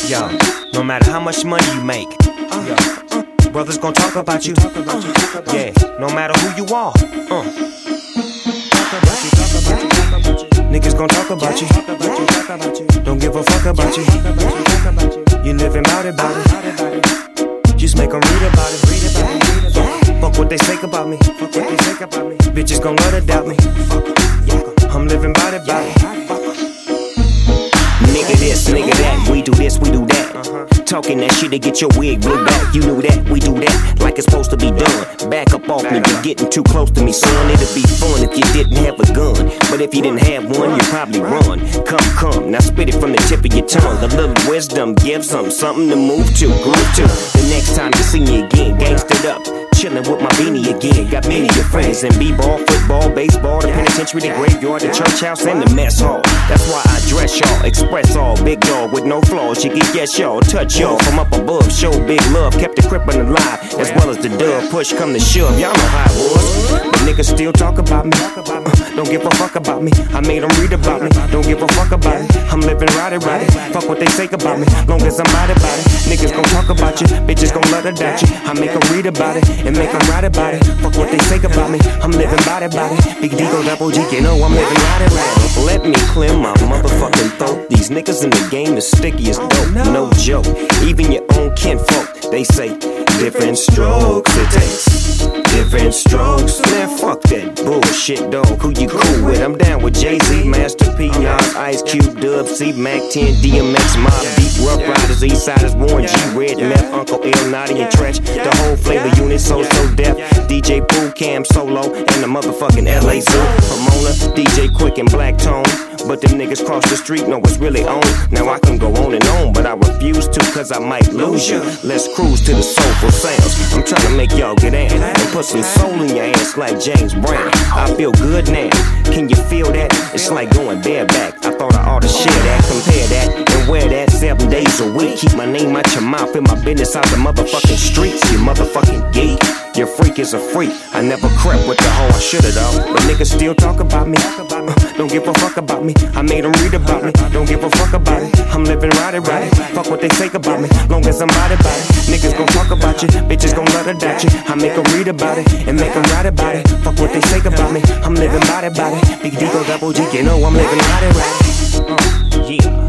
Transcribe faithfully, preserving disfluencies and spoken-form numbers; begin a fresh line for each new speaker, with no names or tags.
Yo, no matter how much money you make, yo, brothers gon' talk about you. Yeah, no matter who you are. Uh. Niggas gon' talk about you. Don't give a fuck about you. You living bout it, bout it. Just make 'em read about it. Read about it. Uh, fuck what they say about me. Fuck what they say about me. Bitches gon' love to doubt me. I'm living bout it, bout it. Nigga this, nigga that, we do this, we do that. Uh-huh. Talking that shit to get your wig blew back. You knew that, we do that, like it's supposed to be done. Back up off me, you're getting too close to me, son. It'd be fun if you didn't have a gun, but if you didn't have one, you'd probably run. Come, come, now spit it from the tip of your tongue. A little wisdom, give some something to move to, groove to. The next time you see me again, gangstered up, chillin' with my beanie again. Got many of your friends in b-ball, football, baseball, the penitentiary, the graveyard, the church house, and the mess hall. That's why I dress y'all, express all, big dog with no flaws. You can guess y'all, touch y'all from up above. Show big love, kept the crippin' alive, as well as the dub. Push come to shove, y'all know how it was. But niggas still talk about me. Uh, don't give a fuck about me. I made them read about me. Don't give a fuck about it. I'm living right it, right it. Fuck what they say about me. Long as I'm right about it. Niggas gon' talk about you. Bitches gon' let it doubt you. I make them read about it and make them write about it. Fuck what they say about me. I'm living by it, by it. Big D go double G, you know I'm living right it, right it. Let me clear my motherfucking throat. These niggas in the game is sticky as dope. No joke. Even your own kinfolk, they say different strokes it takes. Different strokes. Man, fuck that bullshit, dog. Who you cool with? I'm down with Jay-Z, Master P, Nas, Ice Cube, Dub, C, Mac ten, D M X, Mob Deep, Rough Riders, Eastsiders, Warren G, Red, Meth, Uncle L, Naughty and Trench. The whole flavor unit, so so deaf. D J Pooh, Cam Solo, and the motherfucking L A Zoo. Pomona, D J Quick and Black Tone. But them niggas cross the street know what's really on. Now I can go on and on, but I refuse to, cause I might lose you. Let's cruise to the soulful sounds. I'm trying to make y'all get in and put some soul in your ass like James Brown. I feel good now. Can you feel that? It's like going bareback. I thought I ought to share that, compare that, and wear that seven days a week. Keep my name out your mouth and my business out the motherfucking streets. You motherfucking geek. Your freak is a freak. I never crept with the hoe, I should've though. But niggas still talk about me. Uh, don't give a fuck about me. I made them read about me. Don't give a fuck about it. I'm living right it, right it. Fuck what they say about me. Long as I'm right about it. Niggas gon' talk about you. Bitches gon' let it doubt you. I make them read about it and make them write about it. Fuck what they say about me. I'm living right about it. Big D go double G, you know I'm living right it, right it. Uh, yeah.